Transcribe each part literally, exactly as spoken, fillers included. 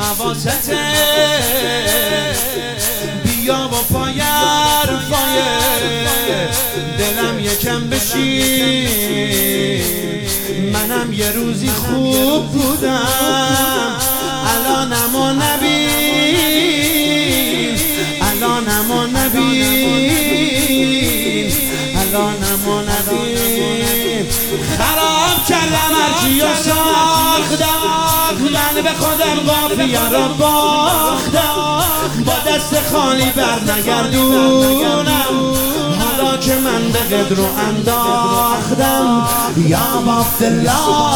حواست بیا و پایر پایر دلم یکم بشین منم یه روزی خوب بودم الانم و نبین الانم و نبین الانم و نبین خراب کردم هرچی و ساختم من به خودم قافیه را باختم با دست خالی بر نگردونم حالا که من به قدر و انداختم یا عبدالله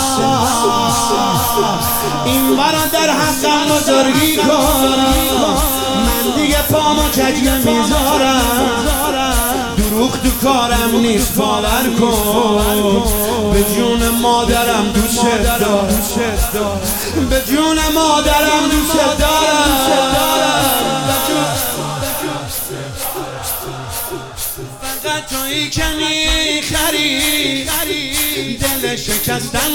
این بارا در حقم بزرگی کن من دیگه پامو کج نمیذارم دروغ تو کارم نیست باور کن به جون مادرم دوست دارم به جون مادرم دوست دارم فقط تویی که میخری دل شکستم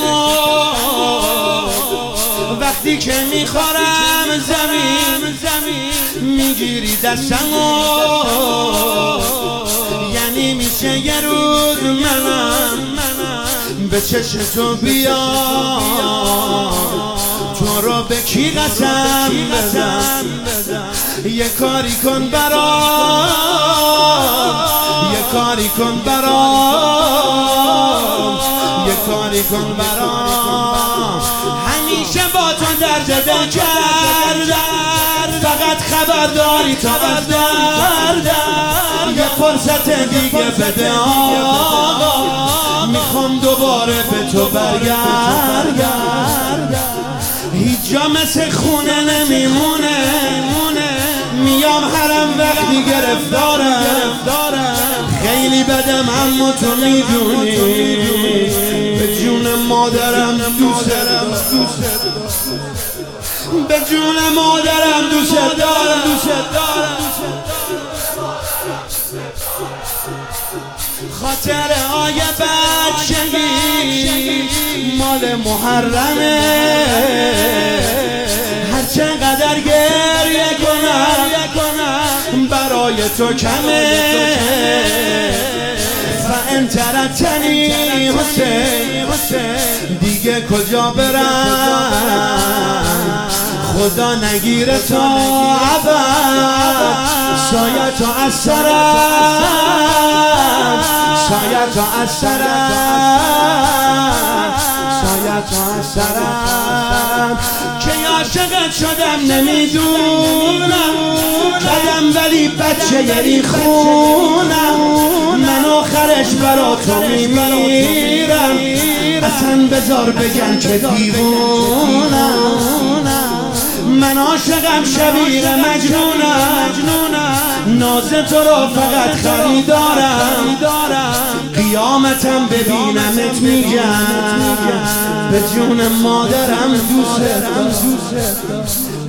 وقتی که میخورم زمین میگیری دستم یعنی میشه یه روز منم به چشم تو بیام تو رو به کی قسم بزن یه کاری کن برام یه کاری کن برام یه کاری کن برام همیشه با تو درد دل کردم فقط خبرداری تا از دردم یه فرصت دیگه بده آقا میخوام دوباره به تو برگردم هیچ جا مثل خونه نمیمونه میام حرم وقتی گرفتارم خیلی بدم اما تو میدونی به جون مادرم دوست دارم به جون مادرم دوست دارم خاطره های بچگی مال محرمه هر چقدر گریه کنم برای تو کمه و انت رتنی حسین دیگه کجا برم خدا نگیره تا ابد سایه تو از سرم سایه تو از سرم سایه تو از سرم که عاشقت شدم نمیدونم قدم ولی بچه این خونم من آخرش برا تو میمیرم اصلا بذار بگن که دیوونم من عاشقم شبیه مجنونم ناز تو رو فقط خریدارم قیامتم ببینمت میگم به جون مادرم دوست دارم